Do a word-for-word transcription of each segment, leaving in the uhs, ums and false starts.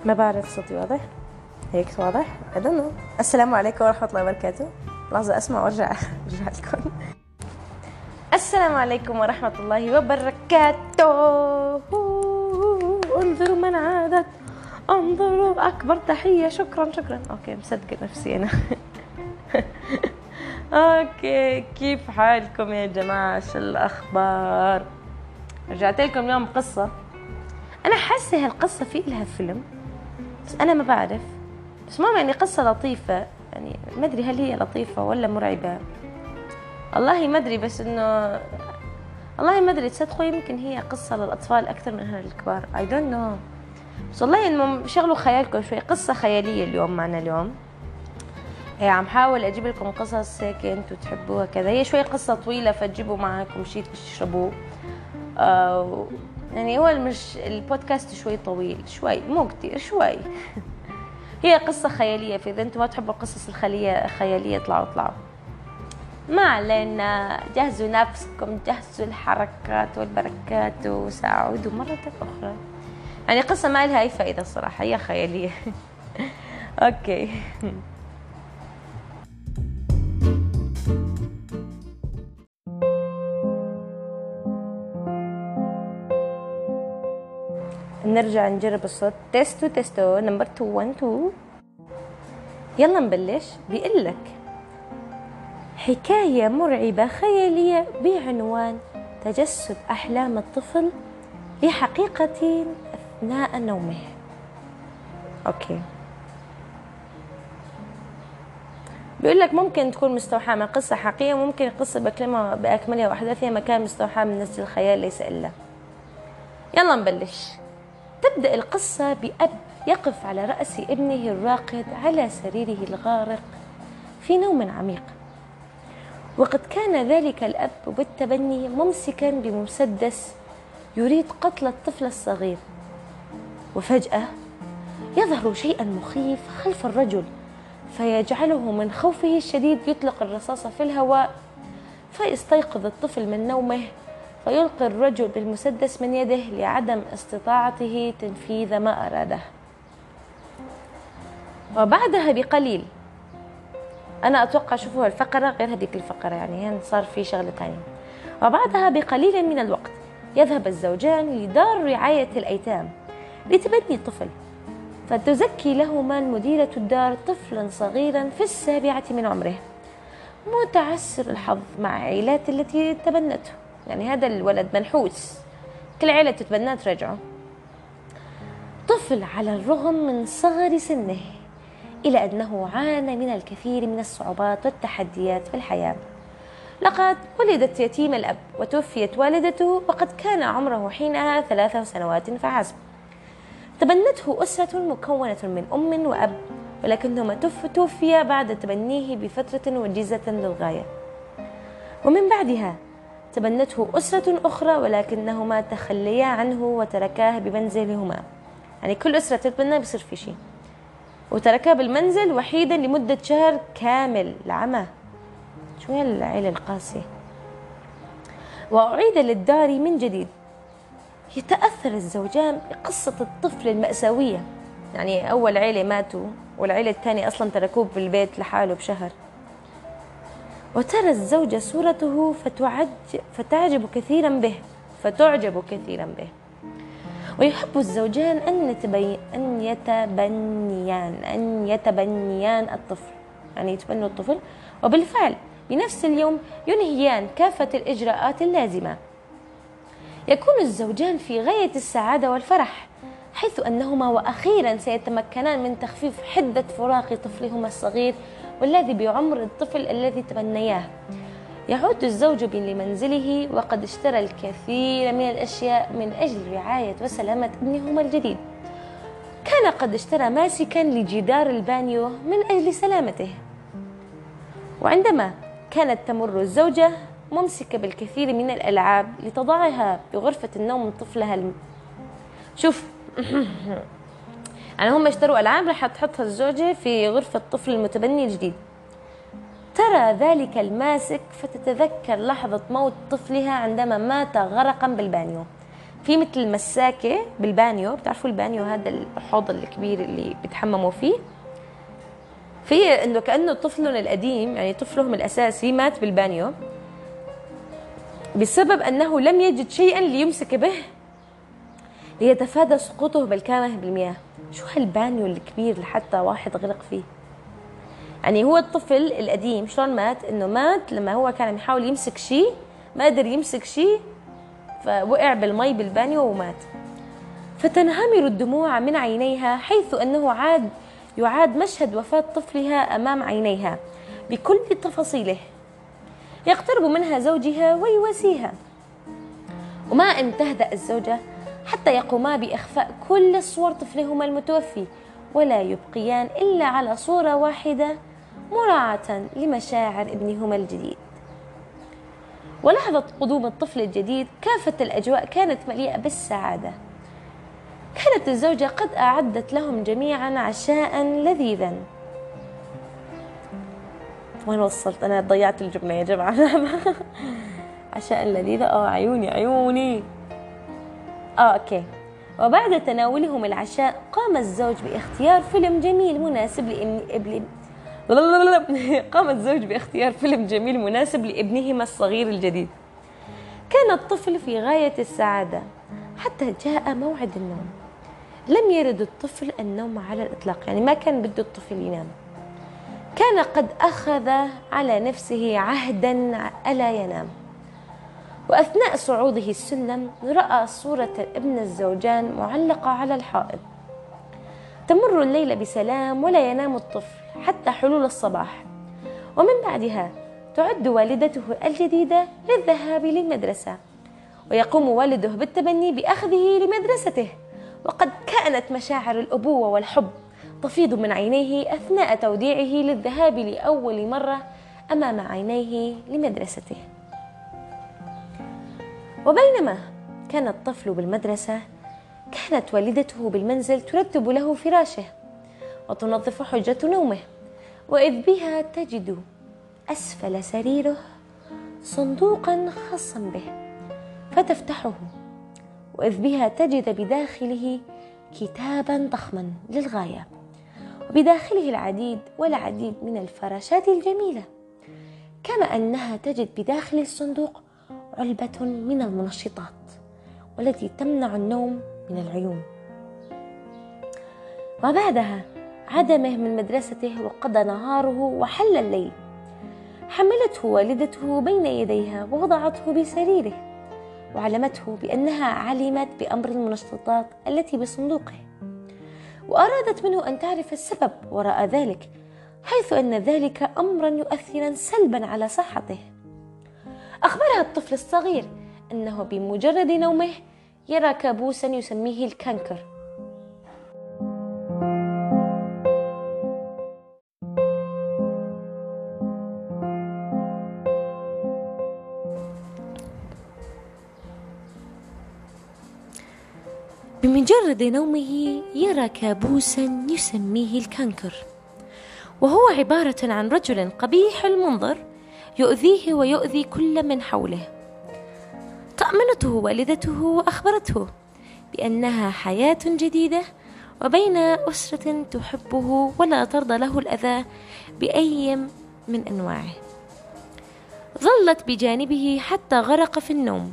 ما بعرف صوتي واضح؟ هيك واضح؟ I don't know. السلام عليكم ورحمة الله وبركاته. لحظة أسمع وارجع ارجع لكم. السلام عليكم ورحمة الله وبركاته. انظروا من عادت، انظروا، أكبر تحية. شكرا شكرا. أوكي مصدقة نفسي أنا. أوكي كيف حالكم يا جماعة؟ شو الأخبار؟ رجعت لكم اليوم قصة. أنا حاسة هالقصة في إلها فيلم بس أنا ما بعرف، بس ماما يعني قصة لطيفة، يعني ما أدري هل هي لطيفة ولا مرعبة، والله ما أدري، بس إنه والله ما أدري. تصدقوا يمكن هي قصة للأطفال أكثر منها للكبار. I don't know. بس والله إنه شغلوا خيالكم شوي. قصة خيالية اليوم معنا. اليوم هي عم حاول أجيب لكم قصص هيك أنتوا تحبوها كذا. هي شوي قصة طويلة فتجيبوا معكم شيء تشربوه. آه يعني هو مش البودكاست شوي طويل، شوي مو كتير، شوي. هي قصة خيالية، فإذا أنتم ما تحبوا القصص الخيالية خيالية اطلعوا اطلعوا ما علينا. جهزوا نفسكم، جهزوا الحركات والبركات وساعدوا مرة أخرى. يعني قصة ما لها أي فائدة الصراحة، هي خيالية. أوكي. نرجع نجرب الصوت. تيستو تيستو نمبر تو ون تو. يلا نبلش. بيقلك حكاية مرعبة خيالية بعنوان تجسد أحلام الطفل لحقيقة أثناء نومه. أوكي. بيقولك ممكن تكون مستوحاة من قصة حقيقية، وممكن القصة بكلمة بأكملها وأحداثها مكان مستوحاة من نسج الخيال ليس إلا. يلا نبلش. تبدأ القصة بأب يقف على رأس ابنه الراقد على سريره الغارق في نوم عميق، وقد كان ذلك الأب بالتبني ممسكا بمسدس يريد قتل الطفل الصغير. وفجأة يظهر شيئا مخيف خلف الرجل فيجعله من خوفه الشديد يطلق الرصاص في الهواء، فيستيقظ الطفل من نومه فيلقي الرجل بالمسدس من يده لعدم استطاعته تنفيذ ما أراده. وبعدها بقليل، أنا أتوقع شوفوا الفقرة غير هذيك الفقرة، يعني هنا صار في شغلة تانية. وبعدها بقليل من الوقت يذهب الزوجان لدار رعاية الأيتام لتبني الطفل، فتزكي لهما المديرة الدار طفلا صغيرا في السابعة من عمره متعسر الحظ مع عائلات التي تبنته. يعني هذا الولد منحوس، كل عائلة تتبناه ترجعه. طفل على الرغم من صغر سنه إلى أنه عانى من الكثير من الصعوبات والتحديات في الحياة. لقد ولدت يتيم الأب وتوفيت والدته وقد كان عمره حينها ثلاث سنوات فحسب. تبنته أسرة مكونة من أم وأب، ولكنهما توفيا بعد تبنيه بفترة وجيزة للغاية. ومن بعدها تبنته أسرة أخرى، ولكنهما تخليا عنه وتركاه بمنزلهما. يعني كل أسرة تتبنى بصير في شيء، وتركاه بالمنزل وحيدا لمدة شهر كامل. العمى شو هالعيلة القاسية. وأعيد للدار من جديد. يتأثر الزوجان بقصة الطفل المأساوية، يعني أول عيلة ماتوا والعيلة الثانية أصلا تركوه بالبيت لحاله بشهر. وترى الزوجة صورته فتعجب كثيرا به فتعجب كثيرا به ويحب الزوجان أن يتبين أن يتبنيان أن يتبنيان الطفل، يعني يتبنوا الطفل. وبالفعل بنفس اليوم ينهيان كافة الإجراءات اللازمة. يكون الزوجان في غاية السعادة والفرح، حيث أنهما وأخيرا سيتمكنان من تخفيف حدة فراق طفلهما الصغير والذي بعمر الطفل الذي تبنياه. يعود الزوج لمنزله وقد اشترى الكثير من الأشياء من أجل رعاية وسلامة ابنهما الجديد. كان قد اشترى ماسكا لجدار البانيو من أجل سلامته. وعندما كانت تمر الزوجة ممسكة بالكثير من الألعاب لتضعها بغرفة النوم طفلها الم... شوف يعني هم اشتروا ألعاب رح تحطها الزوجة في غرفة طفل المتبني الجديد. ترى ذلك الماسك فتتذكر لحظة موت طفلها عندما مات غرقا بالبانيو، في مثل مساكة بالبانيو، بتعرفوا البانيو هذا الحوض الكبير اللي بيتحمموا فيه، في انه كأنه طفلهم القديم يعني طفلهم الأساسي مات بالبانيو بسبب أنه لم يجد شيئا ليمسك به ليتفادى سقوطه بالكامل بالمياه. شو هالبانيو الكبير لحتى واحد غرق فيه؟ يعني هو الطفل القديم شلون مات؟ انه مات لما هو كان يحاول يمسك شيء، ما قدر يمسك شيء فوقع بالمي بالبانيو ومات. فتنهمر الدموع من عينيها حيث أنه عاد يعاد مشهد وفاة طفلها أمام عينيها بكل تفاصيله. يقترب منها زوجها ويواسيها، وما أن تهدأ الزوجة حتى يقوما بإخفاء كل صور طفلهما المتوفي، ولا يبقيان إلا على صورة واحدة مراعاة لمشاعر ابنهما الجديد. ولحظة قدوم الطفل الجديد كافة الأجواء كانت مليئة بالسعادة. كانت الزوجة قد أعدت لهم جميعا عشاء لذيذا. وين وصلت؟ أنا ضيعت الجملة يا جماعة. عشاء لذيذة، آه عيوني عيوني آه أوكي. وبعد تناولهم العشاء قام الزوج باختيار فيلم جميل مناسب لابن قام الزوج باختيار فيلم جميل مناسب لابنهما الصغير الجديد. كان الطفل في غاية السعادة حتى جاء موعد النوم. لم يرد الطفل النوم على الإطلاق، يعني ما كان بده الطفل ينام. كان قد أخذ على نفسه عهدا ألا ينام. وأثناء صعوده السلم رأى صورة ابن الزوجان معلقة على الحائط. تمر الليلة بسلام ولا ينام الطفل حتى حلول الصباح، ومن بعدها تعد والدته الجديدة للذهاب للمدرسة، ويقوم والده بالتبني بأخذه لمدرسته. وقد كانت مشاعر الأبوة والحب تفيض من عينيه أثناء توديعه للذهاب لأول مرة أمام عينيه لمدرسته. وبينما كان الطفل بالمدرسة كانت والدته بالمنزل ترتب له فراشه وتنظف حجة نومه، وإذ بها تجد أسفل سريره صندوقا خاصا به فتفتحه، وإذ بها تجد بداخله كتابا ضخما للغاية، وبداخله العديد والعديد من الفراشات الجميلة، كما أنها تجد بداخل الصندوق علبة من المنشطات والتي تمنع النوم من العيون. وبعدها عدمه من مدرسته وقضى نهاره وحل الليل. حملته والدته بين يديها ووضعته بسريره، وعلمته بأنها علمت بأمر المنشطات التي بصندوقه، وأرادت منه أن تعرف السبب وراء ذلك، حيث أن ذلك أمرا يؤثر سلبا على صحته. أخبرها الطفل الصغير أنه بمجرد نومه يرى كابوسا يسميه الكانكر. بمجرد نومه يرى كابوسا يسميه الكانكر، وهو عبارة عن رجل قبيح المنظر يؤذيه ويؤذي كل من حوله. طمنته والدته وأخبرته بأنها حياة جديدة وبين أسرة تحبه ولا ترضى له الأذى بأي من أنواعه. ظلت بجانبه حتى غرق في النوم،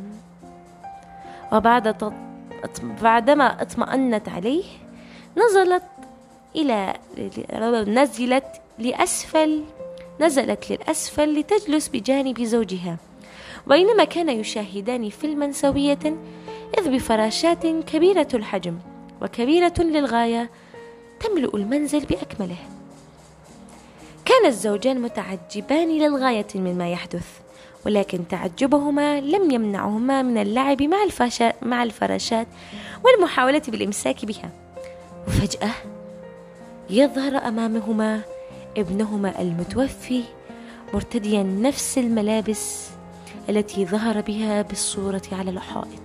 وبعد بعدما اطمأنت عليه نزلت إلى نزلت لأسفل نزلت للأسفل لتجلس بجانب زوجها، بينما كان يشاهدان فيلما سوية، إذ بفراشات كبيرة الحجم وكبيرة للغاية تملؤ المنزل بأكمله. كان الزوجان متعجبان للغاية مما يحدث، ولكن تعجبهما لم يمنعهما من اللعب مع مع الفراشات والمحاولة بالإمساك بها. وفجأة يظهر أمامهما ابنهما المتوفي مرتديا نفس الملابس التي ظهر بها بالصورة على الحائط.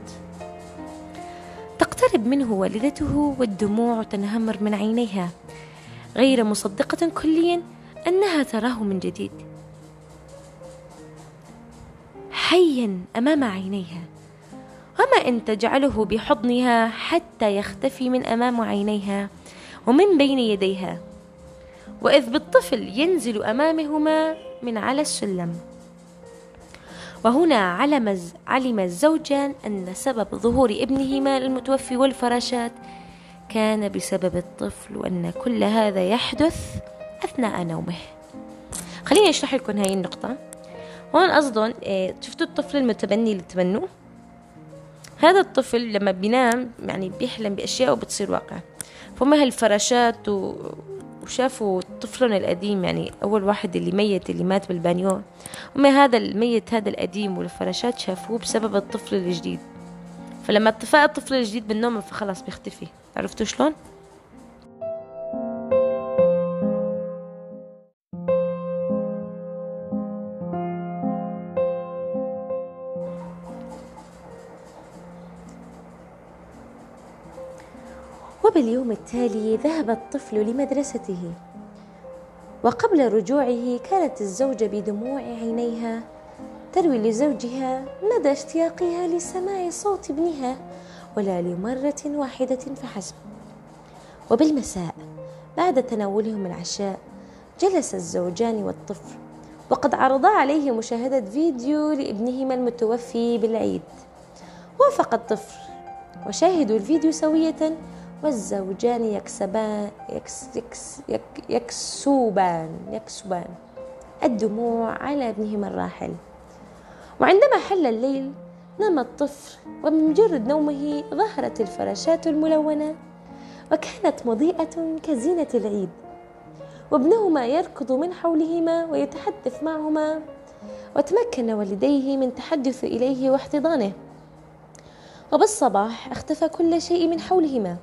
تقترب منه والدته والدموع تنهمر من عينيها، غير مصدقة كليا أنها تراه من جديد حيا أمام عينيها. وما وما أن تجعله بحضنها حتى يختفي من أمام عينيها ومن بين يديها، وإذ بالطفل ينزل أمامهما من على السلم. وهنا علم علم الزوجان أن سبب ظهور ابنهما المتوفي والفراشات كان بسبب الطفل، وأن كل هذا يحدث أثناء نومه. خليني أشرح لكم هاي النقطة. هون أصدن شفتوا الطفل المتبني اللي تبنوه؟ هذا الطفل لما بينام يعني بيحلم بأشياء وبتصير واقع. فهم هالفراشات و... وشافوا طفلهم القديم، يعني أول واحد اللي ميت اللي مات بالبانيو، هم هذا الميت هذا القديم والفراشات شافوه بسبب الطفل الجديد. فلما اتفق الطفل الجديد بالنوم فخلص بيختفي. عرفتوا شلون؟ وباليوم التالي ذهب الطفل لمدرسته، وقبل رجوعه كانت الزوجة بدموع عينيها تروي لزوجها مدى اشتياقها لسماع صوت ابنها ولا لمرة واحدة فحسب. وبالمساء بعد تناولهم العشاء جلس الزوجان والطفل وقد عرضا عليه مشاهدة فيديو لابنهما المتوفي بالعيد. وافق الطفل وشاهدوا الفيديو سوية، والزوجان يكسبان يكس يكس يك يكسوبان يكسبان الدموع على ابنهما الراحل. وعندما حل الليل نام الطفل، وبمجرد نومه ظهرت الفراشات الملونة وكانت مضيئة كزينة العيد، وابنهما يركض من حولهما ويتحدث معهما، وتمكن والديه من تحدث إليه واحتضانه. وبالصباح اختفى كل شيء من حولهما،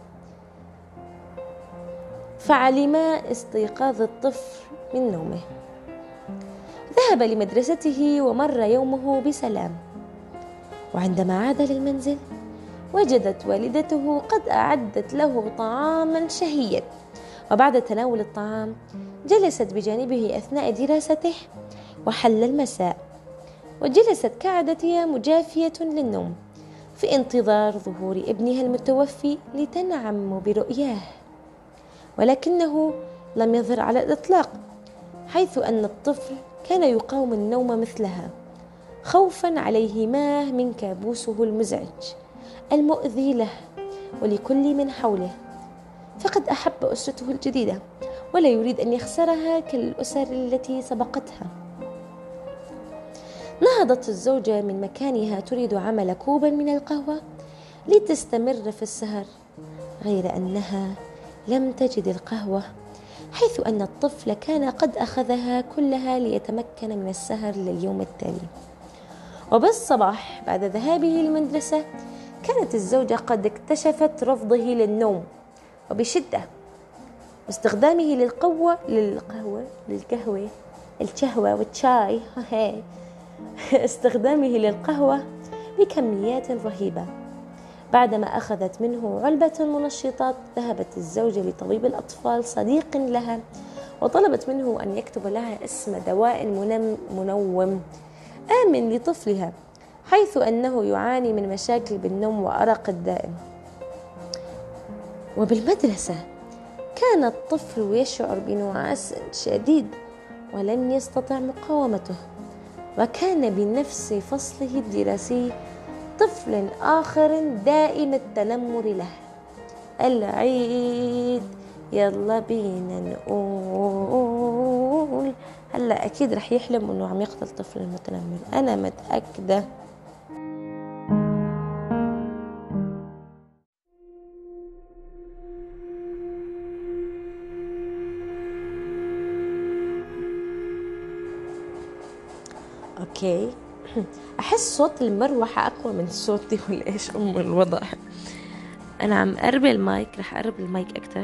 فعلما استيقاظ الطفل من نومه. ذهب لمدرسته ومر يومه بسلام، وعندما عاد للمنزل وجدت والدته قد أعدت له طعاما شهيا. وبعد تناول الطعام جلست بجانبه أثناء دراسته، وحل المساء وجلست كعادتها مجافية للنوم في انتظار ظهور ابنها المتوفي لتنعم برؤياه، ولكنه لم يظهر على الإطلاق، حيث أن الطفل كان يقاوم النوم مثلها خوفا عليهما من كابوسه المزعج المؤذي له ولكل من حوله، فقد أحب أسرته الجديدة ولا يريد أن يخسرها كالأسر التي سبقتها. نهضت الزوجة من مكانها تريد عمل كوبا من القهوة لتستمر في السهر، غير أنها لم تجد القهوة، حيث أن الطفل كان قد أخذها كلها ليتمكن من السهر لليوم التالي. وبالصباح بعد ذهابه للمدرسة كانت الزوجة قد اكتشفت رفضه للنوم وبشدة، واستخدامه للقوة للقهوة للقهوة الشهوة والشاي استخدامه للقهوة بكميات رهيبة. بعدما أخذت منه علبة منشطات ذهبت الزوجة لطبيب الأطفال صديق لها وطلبت منه أن يكتب لها اسم دواء منوم آمن لطفلها، حيث أنه يعاني من مشاكل بالنوم وأرق الدائم. وبالمدرسة كان الطفل يشعر بنعاس شديد ولم يستطع مقاومته، وكان بنفس فصله الدراسي طفل آخر دائم التنمر له. العيد يلا بينا نقول. هلا أكيد رح يحلم أنه عم يقتل طفل المتنمر، أنا متأكدة. أوكي، أحس صوت المروحة أقوى من صوتي ولا إيش أم الوضع. أنا عم قرب المايك، رح أقرب المايك أكتر.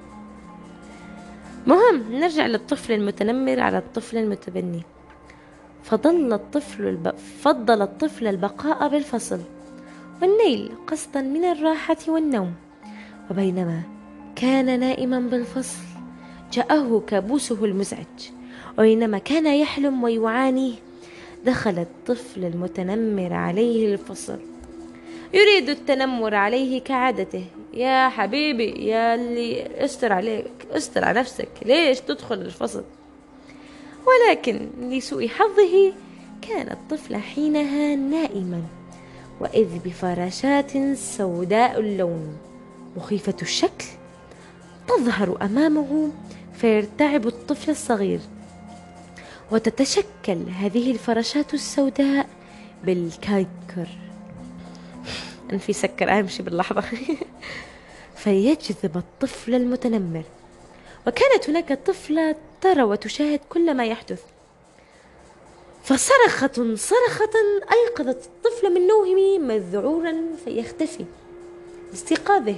مهم نرجع للطفل المتنمر على الطفل المتبني. فضل الطفل الب... فضل الطفل البقاء بالفصل والنيل قسطا من الراحة والنوم. وبينما كان نائما بالفصل جاءه كابوسه المزعج، وبينما كان يحلم ويعاني دخل الطفل المتنمر عليه الفصل يريد التنمر عليه كعادته. يا حبيبي يا اللي استر عليك، استر على نفسك، ليش تدخل الفصل؟ ولكن لسوء حظه كان الطفل حينها نائما، وإذ بفراشات سوداء اللون مخيفة الشكل تظهر أمامه، فيرتعب الطفل الصغير، وتتشكل هذه الفراشات السوداء بالكنكر. أنفي سكر أمشي باللحظة. فيجذب الطفل المتنمر. وكانت هناك طفلة ترى وتشاهد كل ما يحدث، فصرخة صرخة أيقظت الطفل من نومه مذعورا، فيختفي باستيقاظه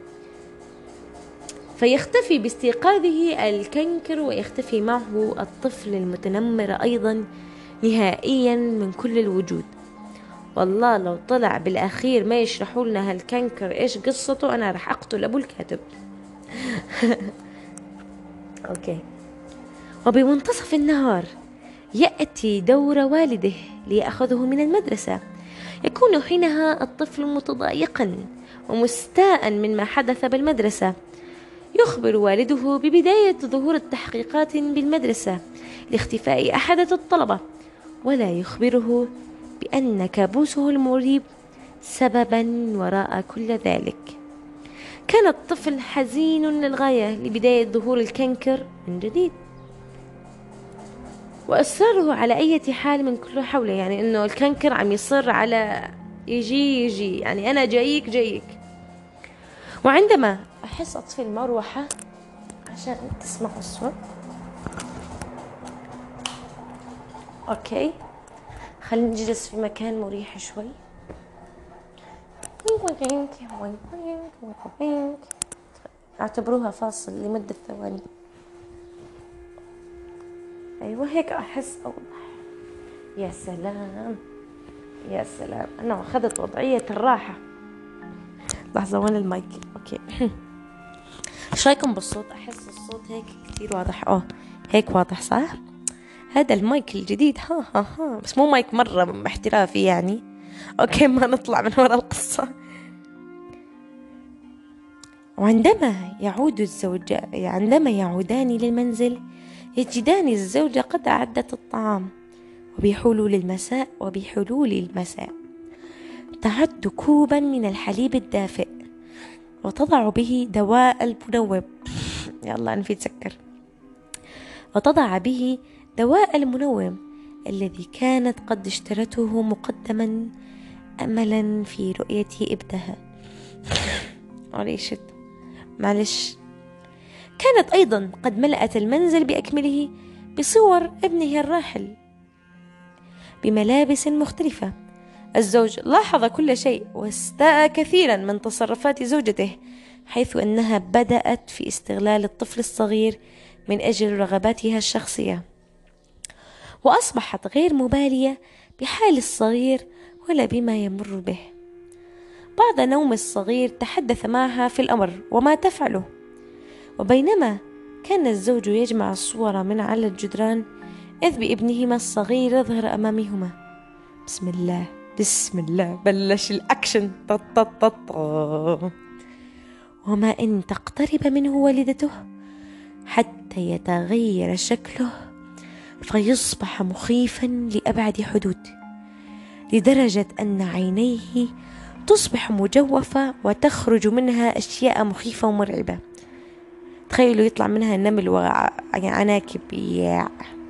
فيختفي باستيقاظه الكنكر، ويختفي معه الطفل المتنمر أيضا نهائيا من كل الوجود. والله لو طلع بالأخير ما يشرحوا لنا هالكنكر إيش قصته، أنا رح أقتل أبو الكاتب. أوكي. وبمنتصف النهار يأتي دور والده ليأخذه من المدرسة. يكون حينها الطفل متضايقا ومستاء مما حدث بالمدرسة. يخبر والده ببداية ظهور التحقيقات بالمدرسة لاختفاء أحد الطلبة، ولا يخبره بأن كابوسه المريب سببا وراء كل ذلك. كان الطفل حزين للغاية لبداية ظهور الكنكر من جديد، وإصراره على أي حال من كل حوله، يعني إنه الكنكر عم يصر على يجي يجي يعني أنا جايك جايك. وعندما أحس أطفي المروحة عشان تسمعوا الصوت. أوكي، خلينا نجلس في مكان مريح شوي. اعتبروها فاصل لمدة ثواني. أيوة هيك أحس أوضح. يا سلام يا سلام، أنا أخذت وضعية الراحة. لحظة وين المايك؟ أوكي. إيش رايكم بالصوت؟ أحس الصوت هيك كتير واضح. أوه هيك واضح صح؟ هذا المايك الجديد. ها ها ها بس مو مايك مرة احترافي يعني. أوكي ما نطلع من وراء القصة. وعندما يعود الزوج عندما يعودان للمنزل يجدان الزوجة قد أعدت الطعام، وبحلول المساء وبحلول المساء تعد كوبا من الحليب الدافئ وتضع به دواء المنوم. يلا أنفي تسكر. وتضع به دواء المنوم الذي كانت قد اشترته مقدما أملا في رؤية ابنها. معلش معلش كانت أيضا قد ملأت المنزل بأكمله بصور ابنه الراحل بملابس مختلفة. الزوج لاحظ كل شيء واستاء كثيرا من تصرفات زوجته، حيث أنها بدأت في استغلال الطفل الصغير من أجل رغباتها الشخصية، وأصبحت غير مبالية بحال الصغير ولا بما يمر به. بعد نوم الصغير تحدث معها في الأمر وما تفعله، وبينما كان الزوج يجمع الصور من على الجدران إذ بابنهما الصغير يظهر أمامهما. بسم الله بسم الله بلش الأكشن. وما إن تقترب منه والدته حتى يتغير شكله فيصبح مخيفا لأبعد حدود، لدرجة أن عينيه تصبح مجوفة وتخرج منها أشياء مخيفة ومرعبة. تخيلوا يطلع منها نمل وعناكب. ياع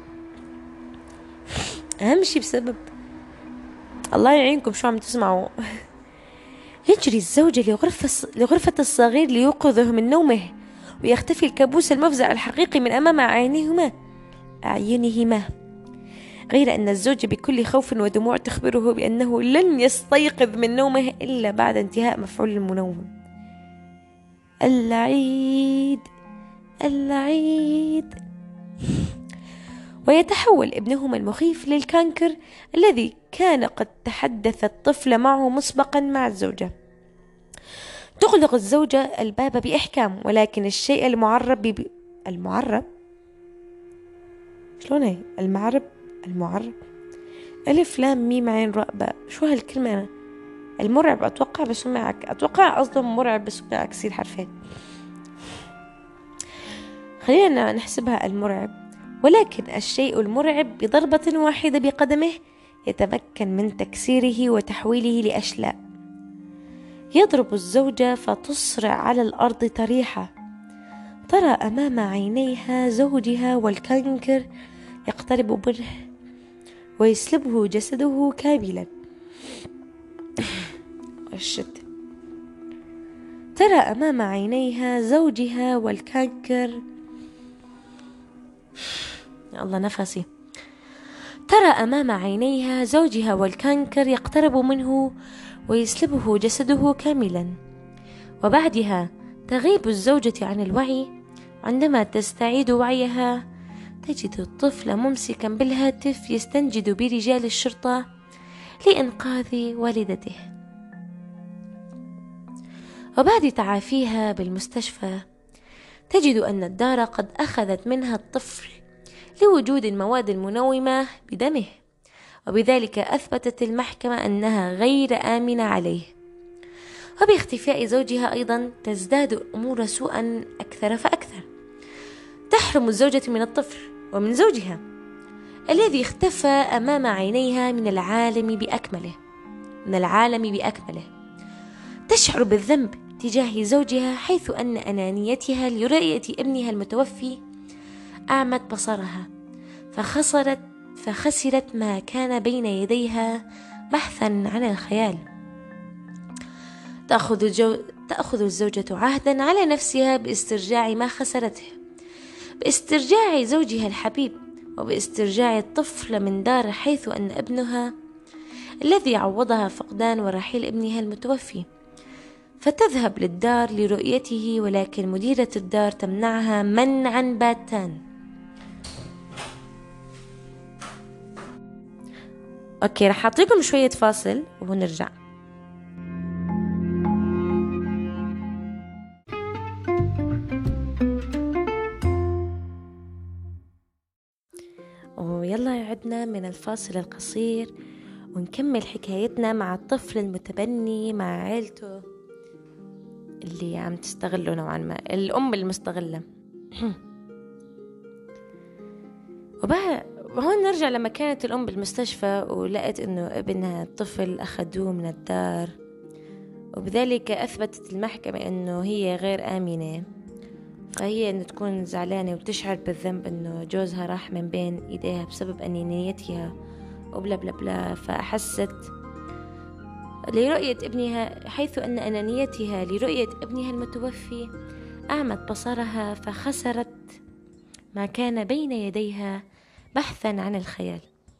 أهم شيء بسبب الله يعينكم شو عم تسمعوا. يجري الزوج لغرفة, لغرفة الصغير ليوقظه من نومه، ويختفي الكابوس المفزع الحقيقي من أمام عينيهما أعينهما غير أن الزوجة بكل خوف ودموع تخبره بأنه لن يستيقظ من نومه إلا بعد انتهاء مفعول المنوم. اللعيد اللعيد. ويتحول ابنهما المخيف للكانكر الذي كان قد تحدث الطفل معه مسبقا مع الزوجة. تغلق الزوجة الباب بإحكام، ولكن الشيء المعرب ب... المعرب شلون هي المعرب المعرب ألف لام ميم عين راء باء. شو هالكلمة؟ المرعب أتوقع بسمع أتوقع قصده مرعب بسمع كثير حرفين، خلينا نحسبها المرعب. ولكن الشيء المرعب بضربة واحدة بقدمه يتمكن من تكسيره وتحويله لأشلاء. يضرب الزوجة فتصرع على الأرض طريحة. ترى أمام عينيها زوجها والكنكر يقترب منه ويسلبه جسده كاملا. الشد. ترى أمام عينيها زوجها والكنكر يا الله نفسي ترى أمام عينيها زوجها والكنكر يقترب منه ويسلبه جسده كاملا. وبعدها تغيب الزوجة عن الوعي. عندما تستعيد وعيها تجد الطفل ممسكا بالهاتف يستنجد برجال الشرطة لإنقاذ والدته. وبعد تعافيها بالمستشفى تجد أن الدار قد أخذت منها الطفل لوجود المواد المنومة بدمه، وبذلك أثبتت المحكمة أنها غير آمنة عليه. وباختفاء زوجها أيضا تزداد الأمور سوءا أكثر فأكثر. تحرم الزوجة من الطفل ومن زوجها الذي اختفى أمام عينيها من العالم بأكمله من العالم بأكمله. تشعر بالذنب تجاه زوجها حيث أن أنانيتها لرؤية ابنها المتوفي أعمت بصرها فخسرت فخسرت ما كان بين يديها بحثا عن الخيال. تأخذ, جو... تأخذ الزوجة عهدا على نفسها باسترجاع ما خسرته، باسترجاع زوجها الحبيب وباسترجاع الطفل من دار، حيث أن ابنها الذي عوضها فقدان ورحيل ابنها المتوفي. فتذهب للدار لرؤيته، ولكن مديرة الدار تمنعها منعا باتا. اوكي رح اعطيكم شوية فاصل ونرجع. ويلا عدنا من الفاصل القصير ونكمل حكايتنا مع الطفل المتبني مع عيلته اللي عم تستغله نوعا ما، الأم المستغلة. وهون نرجع لما كانت الأم بالمستشفى ولقت إنه ابنها الطفل أخذوه من الدار، وبذلك أثبتت المحكمة إنه هي غير آمنة. فهي إنه تكون زعلانة وتشعر بالذنب إنه جوزها راح من بين إيديها بسبب أنانيتها وبلا بلا بلا. فأحست لرؤية ابنها حيث أن أنانيتها لرؤية ابنها المتوفي أعمت بصرها فخسرت ما كان بين يديها بحثا عن الخيال.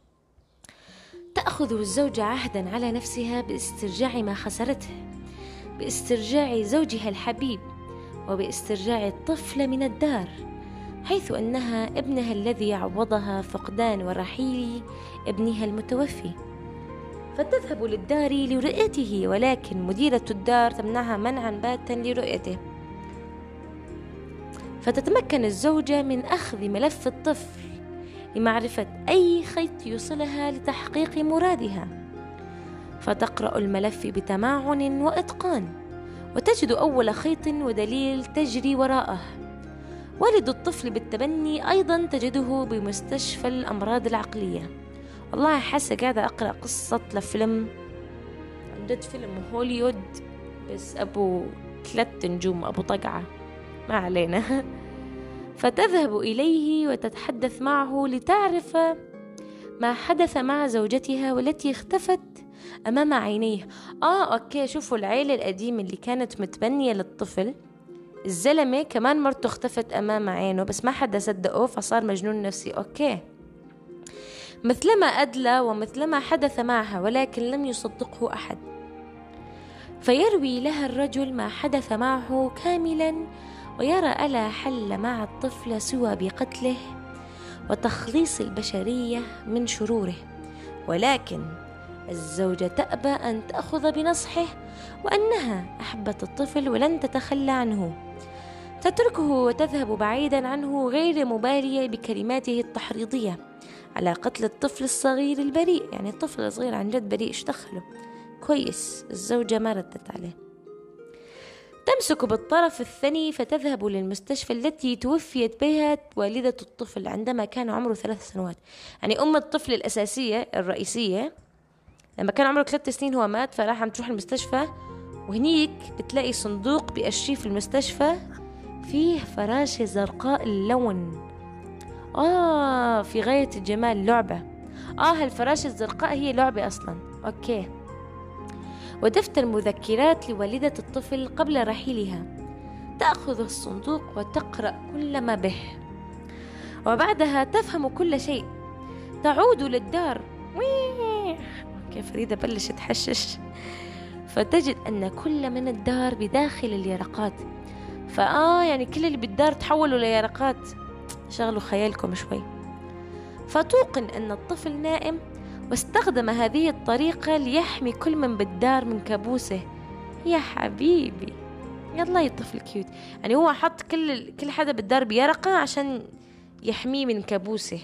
تأخذ الزوجة عهدا على نفسها باسترجاع ما خسرته، باسترجاع زوجها الحبيب وباسترجاع الطفل من الدار، حيث أنها ابنها الذي عوضها فقدان ورحيل ابنها المتوفي. فتذهب للدار لرؤيته، ولكن مديرة الدار تمنعها منعا باتا لرؤيته. فتتمكن الزوجة من أخذ ملف الطفل لمعرفة أي خيط يوصلها لتحقيق مرادها. فتقرأ الملف بتمعن وإتقان، وتجد أول خيط ودليل تجري وراءه. والد الطفل بالتبني أيضا تجده بمستشفى الأمراض العقلية. والله حاسة قاعدة أقرأ قصة لفيلم، عن جد فيلم هوليوود، بس أبو ثلاث نجوم، أبو طقعة، ما علينا. فتذهب إليه وتتحدث معه لتعرف ما حدث مع زوجتها والتي اختفت أمام عينيه. آه أوكي، شوفوا العيلة القديمة اللي كانت متبنية للطفل، الزلمة كمان مرته اختفت أمام عينه، بس ما حدا صدقه فصار مجنون نفسي. أوكي، مثلما أدلى ومثلما حدث معها، ولكن لم يصدقه أحد. فيروي لها الرجل ما حدث معه كاملا، ويرى ألا حل مع الطفل سوى بقتله وتخليص البشرية من شروره. ولكن الزوجة تأبى أن تأخذ بنصحه، وأنها أحبت الطفل ولن تتخلى عنه. تتركه وتذهب بعيدا عنه غير مبالية بكلماته التحريضية على قتل الطفل الصغير البريء. يعني الطفل الصغير عن جد بريء، ايش دخله؟ كويس. الزوجة ما ردت عليه. تمسك بالطرف الثاني فتذهب للمستشفى التي توفيت بها والدة الطفل عندما كان عمره ثلاث سنوات. يعني أم الطفل الأساسية الرئيسية لما كان عمره ثلاث سنين هو مات، فراح عم تروح المستشفى، وهنيك بتلاقي صندوق بأرشيف المستشفى فيه فراشة زرقاء اللون. آه في غاية الجمال، لعبة. آه هالفراشة الزرقاء هي لعبة أصلا. أوكي. ودفتر مذكرات لوالدة الطفل قبل رحيلها. تأخذ الصندوق وتقرأ كل ما به، وبعدها تفهم كل شيء. تعود للدار. أوكي فريدة بلشت تحشش. فتجد أن كل من الدار بداخل اليرقات. فآه يعني كل اللي بالدار تحولوا ليرقات. شغلوا خيالكم شوي. فتوقن أن الطفل نائم، واستخدم هذه الطريقة ليحمي كل من بالدار من كابوسه. يا حبيبي يلا يا طفل كيوت. يعني هو حط كل كل حدا بالدار بيرقة عشان يحميه من كابوسه.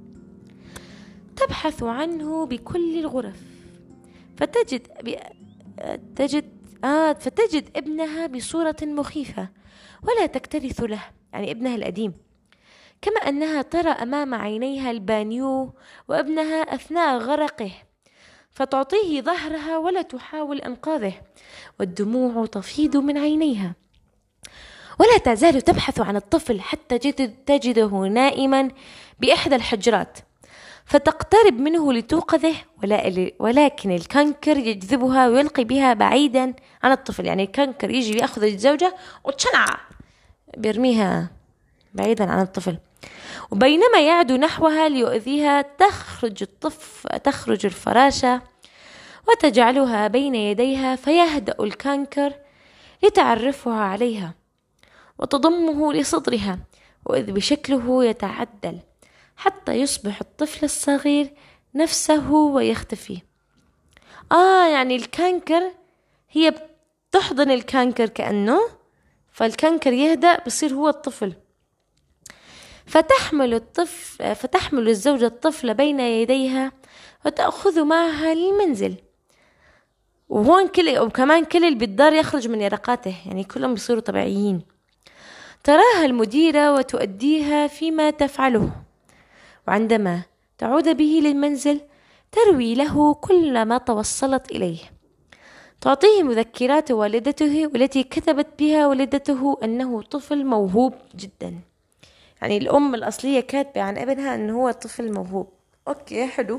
تبحث عنه بكل الغرف فتجد ب... تجد آه فتجد ابنها بصورة مخيفة ولا تكترث له، يعني ابنها القديم، كما أنها ترى أمام عينيها البانيو وابنها أثناء غرقه، فتعطيه ظهرها ولا تحاول إنقاذه، والدموع تفيض من عينيها. ولا تزال تبحث عن الطفل حتى تجده نائما بإحدى الحجرات، فتقترب منه لتوقظه، ولكن الكنكر يجذبها ويلقي بها بعيدا عن الطفل. يعني الكنكر يجي يأخذ الزوجة وتشنع بيرميها بعيدا عن الطفل. وبينما يعدو نحوها ليؤذيها تخرج الطف تخرج الفراشة وتجعلها بين يديها، فيهدأ الكنكر لتعرفها عليها وتضمه لصدرها، وإذ بشكله يتعدل حتى يصبح الطفل الصغير نفسه ويختفي. آه يعني الكنكر هي بتحضن الكنكر كأنه، فالكنكر يهدأ بصير هو الطفل. فتحمل الطفل فتحمل الزوجة الطفل بين يديها وتأخذ معها للمنزل. وهون كل وكمان كل اللي بالدار يخرج من يرقاته، يعني كلهم يصيروا طبيعيين. تراها المديرة وتؤديها فيما تفعله، وعندما تعود به للمنزل تروي له كل ما توصلت إليه. تعطيه مذكرات والدته والتي كتبت بها والدته أنه طفل موهوب جدا. يعني الأم الأصلية كاتبة عن ابنها أنه هو طفل موهوب. أوكي حلو.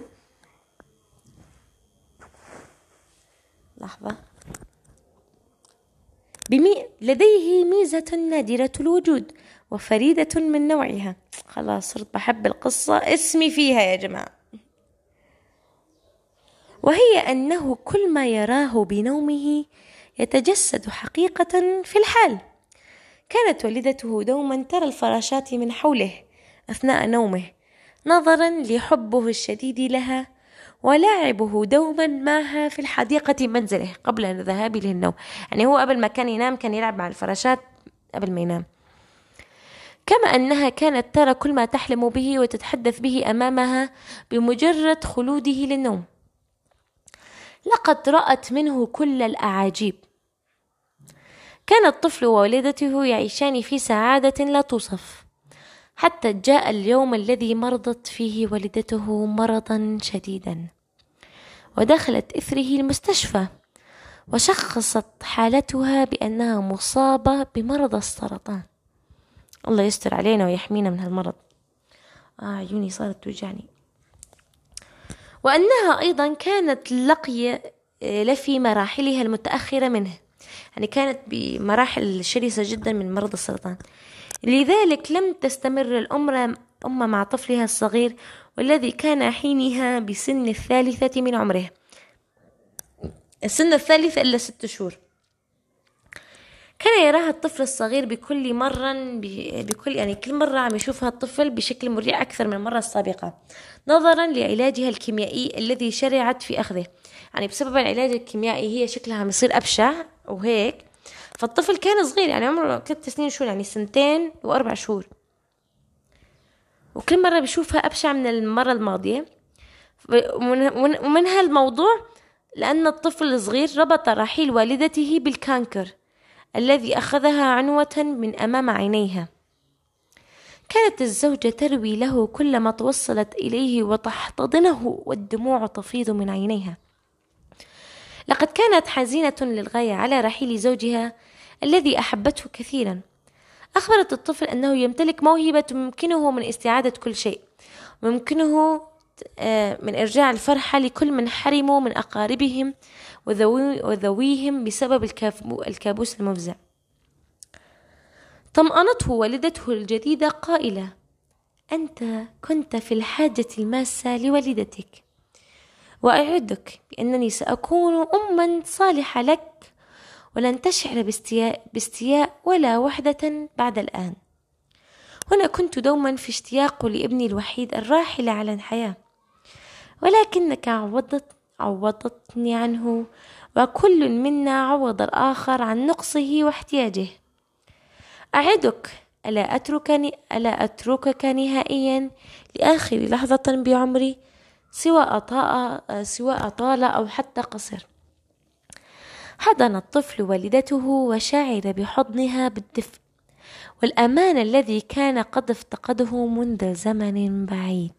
لحظة. بمي... لديه ميزة نادرة الوجود وفريدة من نوعها. خلاص صرت بحب القصة، اسمي فيها يا جماعة. وهي أنه كل ما يراه بنومه يتجسد حقيقة في الحال. كانت والدته دوما ترى الفراشات من حوله أثناء نومه، نظرا لحبه الشديد لها ولعبه دوما معها في الحديقة منزله قبل الذهاب للنوم. يعني هو قبل ما كان ينام كان يلعب مع الفراشات قبل ما ينام. كما أنها كانت ترى كل ما تحلم به وتتحدث به أمامها بمجرد خلوده للنوم. لقد رأت منه كل الأعاجيب. كان الطفل ووالدته يعيشان في سعادة لا توصف، حتى جاء اليوم الذي مرضت فيه والدته مرضا شديدا، ودخلت إثره المستشفى، وشخصت حالتها بأنها مصابة بمرض السرطان. الله يستر علينا ويحمينا من هالمرض. آه عيوني صارت توجعني. وأنها أيضا كانت لقي لفي مراحلها المتأخرة منه، يعني كانت بمراحل شرسة جدا من مرض السرطان. لذلك لم تستمر الأم مع طفلها الصغير والذي كان حينها بسن الثالثة من عمره، السن الثالثة إلا ست شهور. كان يراها الطفل الصغير بكل مرة بكل يعني كل مرة عم يشوفها الطفل بشكل مريع أكثر من المرة السابقة، نظرا لعلاجها الكيميائي الذي شرعت في أخذه. يعني بسبب العلاج الكيميائي هي شكلها عم يصير أبشع وهيك. فالطفل كان صغير، يعني عمره ثلاث سنين شهور، يعني سنتين وأربع شهور، وكل مرة بيشوفها أبشع من المرة الماضية. ومن هالموضوع لأن الطفل الصغير ربط رحيل والدته بالكانكر الذي أخذها عنوة من أمام عينيها. كانت الزوجة تروي له كلما توصلت إليه وتحتضنه والدموع تفيض من عينيها. لقد كانت حزينة للغاية على رحيل زوجها الذي أحبته كثيرا. أخبرت الطفل أنه يمتلك موهبة يمكنه من استعادة كل شيء، ويمكنه من إرجاع الفرحة لكل من حرموا من أقاربهم وذويهم بسبب الكابوس المفزع. طمأنته والدته الجديدة قائلة: أنت كنت في الحاجة الماسة لوالدتك، وأعدك بأنني سأكون أما صالحة لك، ولن تشعر باستياء, باستياء ولا وحدة بعد الآن. هنا كنت دوما في اشتياق لابني الوحيد الراحل على الحياة، ولكنك عوضت عوضتني عنه، وكل منا عوض الآخر عن نقصه واحتياجه. أعدك ألا أتركني ألا أتركك نهائيا لآخر لحظة بعمري، سواء طاء سواء طال أو حتى قصر. حضن الطفل والدته وشعر بحضنها بالدفء والأمان الذي كان قد افتقده منذ زمن بعيد.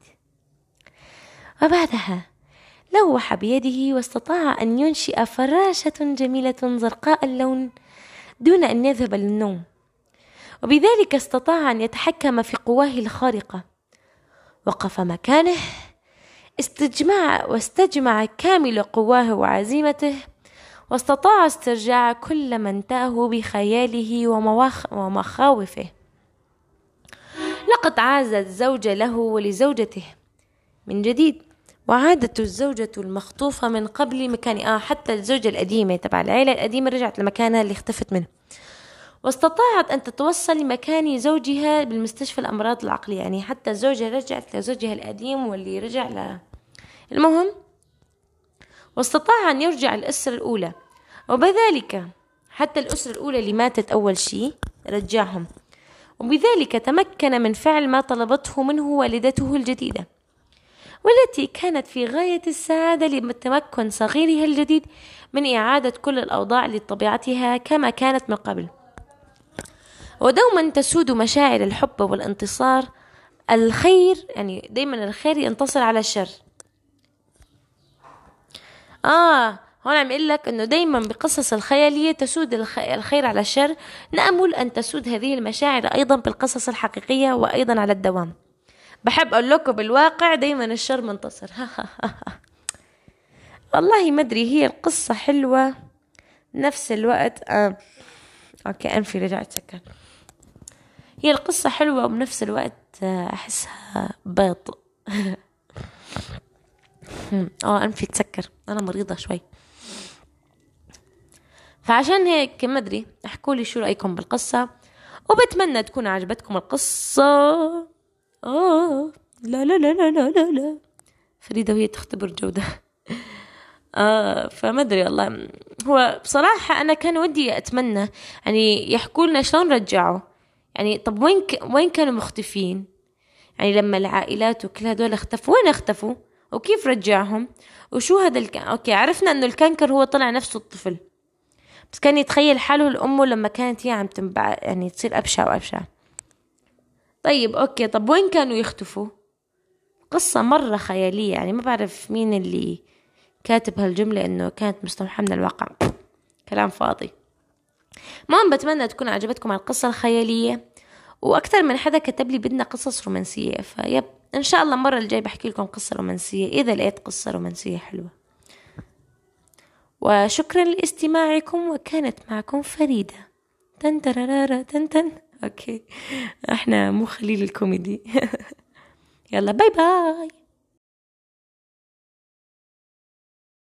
وبعدها لوح بيده واستطاع أن ينشئ فراشة جميلة زرقاء اللون دون أن يذهب للنوم، وبذلك استطاع أن يتحكم في قواه الخارقة. وقف مكانه استجمع واستجمع كامل قواه وعزيمته، واستطاع استرجاع كل ما انتهى بخياله ومخاوفه. لقد عاد الزوج له ولزوجته من جديد، وعادت الزوجة المخطوفة من قبل مكان آه حتى الزوجة القديمة تبع العائلة القديمة رجعت لمكانها اللي اختفت منه، واستطاعت أن تتوصل لمكان زوجها بالمستشفى الأمراض العقلية. يعني حتى الزوجة رجعت لزوجها القديم واللي رجع ل المهم، واستطاع أن يرجع الأسرة الأولى، وبذلك حتى الأسرة الأولى اللي ماتت أول شيء رجعهم، وبذلك تمكن من فعل ما طلبته منه والدته الجديدة، والتي كانت في غاية السعادة لتمكن صغيرها الجديد من إعادة كل الأوضاع لطبيعتها كما كانت من قبل. ودوما تسود مشاعر الحب والانتصار، الخير يعني دايما الخير ينتصر على الشر. آه هون عم يقول لك إنه دايما بقصص الخيالية تسود الخير على الشر. نأمل أن تسود هذه المشاعر أيضا بالقصص الحقيقية وأيضا على الدوام. بحب أقول لكم بالواقع دايما الشر منتصر. والله ما أدري، هي القصة حلوة نفس الوقت آه. أوكي أنفي رجعت سكر. هي القصة حلوة وبنفس الوقت أحسها بطء. اه أنفي تسكر، أنا مريضة شوي، فعشان هيك ما أدري احكوا لي شو رأيكم بالقصة، وبتمنى تكون عجبتكم القصة. آه لا لا لا لا لا لا, لا. فريدة وهي تختبر جودة. آه فما أدري والله، هو بصراحة أنا كان ودي أتمنى يعني يحكوا لنا شلون رجعوا، يعني طب وين ك... وين كانوا مختفين، يعني لما العائلات وكل هدول اختفوا وين اختفوا وكيف رجعهم وشو هذا الك... أوكي عرفنا أنه الكانكر هو طلع نفسه الطفل، بس كان يتخيل حاله الأم لما كانت هي عم تنبع يعني تصير أبشع وأبشع. طيب أوكي طب وين كانوا يختفوا؟ قصة مرة خيالية، يعني ما بعرف مين اللي كاتب هالجملة إنه كانت مستوحاة من الواقع، كلام فاضي. المهم بتمنى تكون عجبتكم القصة الخيالية، وأكثر من حدا كتب لي بدنا قصص رومانسية، فيب إن شاء الله المرة الجاي بحكي لكم قصة رومانسية إذا لقيت قصة رومانسية حلوة. وشكرا لاستماعكم، وكانت معكم فريدة. تن ترارارا تن تن. أوكي احنا مو خليل الكوميدي. يلا باي باي.